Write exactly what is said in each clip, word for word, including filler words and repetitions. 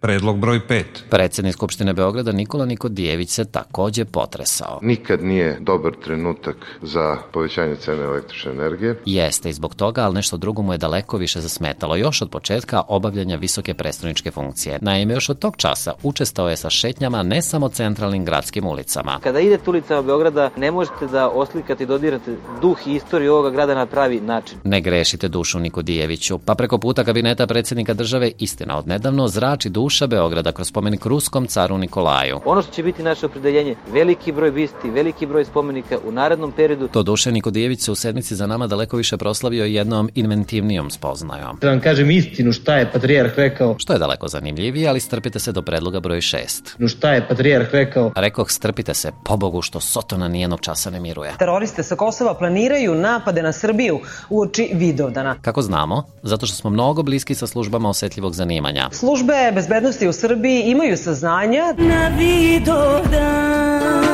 Predlog broj pet. Predsednik Skupštine Beograda Nikola Nikodijević se takođe potresao. Nikad nije dobar trenutak za povećanje cene električne energije. Jeste i zbog toga, ali nešto drugo mu je daleko više zasmetalo još od početka obavljanja visoke predstavničke funkcije. Naime, još od tog časa učestao je sa šetnjama ne samo centralnim gradskim ulicama. Kada idete ulicama Beograda, ne možete da oslikate i dodirate duh i istoriju ovoga grada na pravi način. Ne grešite dušu Nikodijeviću, pa preko puta kabineta predsjednika države, istina odnedavno, zrači duša Beograda kroz spomenik ruskom caru Nikolaju. Ono što će biti naše opredeljenje, veliki broj bisti, veliki broj spomenika u narednom periodu. To duše Nikodijević se u sedmici za nama daleko više proslavio jednom inventivnijom spoznajom. Da vam kažem istinu šta je patrijarh rekao. Što je daleko zanimljivije, ali strpite se do predloga broj šest. No šta je patrijarh rekao? Rekoh strpite se, pobogu što Sotona nijednog časa ne miruje. Teroriste sa Kosova planiraju napade na Srbiju uoči Vidovdana. Kako znamo? Zato što smo mnogo bliski sa službama osetljivog zanimanja. Službe bezbednosti u Srbiji imaju saznanja na Vidovdan.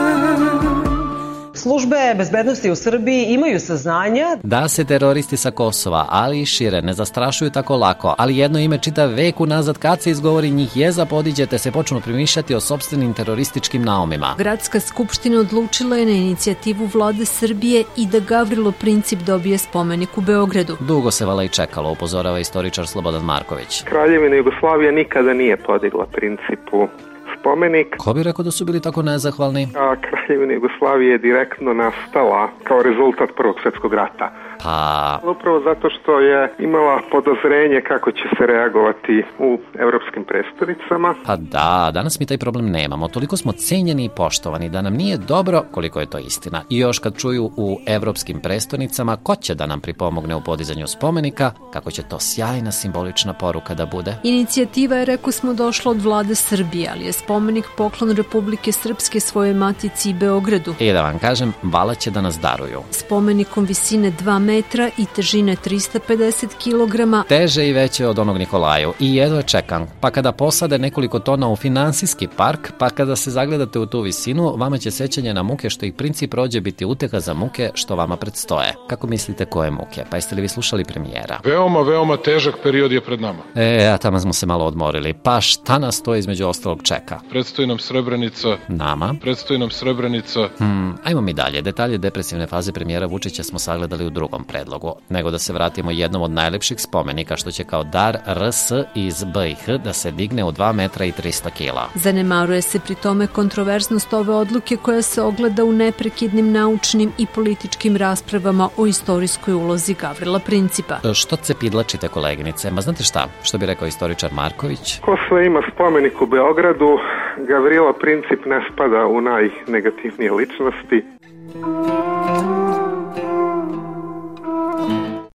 Službe bezbednosti u Srbiji imaju saznanja da se teroristi sa Kosova, ali i šire, ne zastrašuju tako lako, ali jedno ime čita vek unazad kad se izgovori njih jeza podiđete se počnu primišljati o sopstvenim terorističkim naumima. Gradska skupština odlučila je na inicijativu vlade Srbije i da Gavrilo Princip dobije spomenik u Beogradu. Dugo se vala i čekalo, upozorava istoričar Slobodan Marković. Kraljevina Jugoslavija nikada nije podigla Principu spomenik. Ko bi rekao da su bili tako nezahvalni? A Kraljevina Jugoslavije je direktno nastala kao rezultat Prvog svjetskog rata. Pa... Upravo zato što je imala podozrenje kako će se reagovati u evropskim prestonicama. Pa da, danas mi taj problem nemamo. Toliko smo cenjeni i poštovani da nam nije dobro koliko je to istina. I još kad čuju u evropskim prestonicama ko će da nam pripomogne u podizanju spomenika, kako će to sjajna simbolična poruka da bude. Inicijativa je, reko smo, došla od vlade Srbije, ali je spomenik poklon Republike Srpske svoje matici i Beogradu. I da vam kažem, vala će da nas daruju. Spomenikom visine dva metra i težine trista pedeset kilograma. Teže i veće od onog Nikolaju i jedva čekam. Pa kada posade nekoliko tona u finansijski park, pa kada se zagledate u tu visinu, vama će sećanje na muke što ih Princip prođe biti uteha za muke što vama predstoje. Kako mislite koje muke? Pa jeste li vi slušali premijera? Veoma, veoma težak period je pred nama. E, a tamo smo se malo odmorili. Pa šta nas to između ostalog čeka? Predstoji nam Srebrenica. Nama? Predstoji nam Srebrenica. Hmm, ajmo mi dalje. Detalje depresivne faze premijera Vučića smo sagledali u drugom predlogu. Nego da se vratimo jednom od najlepših spomenika što će kao dar R S iz B i H da se digne u dva metra i trista kila. Zanemaruje se pri tome kontroverznost ove odluke koja se ogleda u neprekidnim naučnim i političkim raspravama o istorijskoj ulozi Gavrila Principa. Što cepidlačite, koleginice? Ma znate šta? Što bi rekao istoričar Marković? Ko sve ima spomenik u Beogradu, Gavrilo Princip ne spada u najnegativnije ličnosti.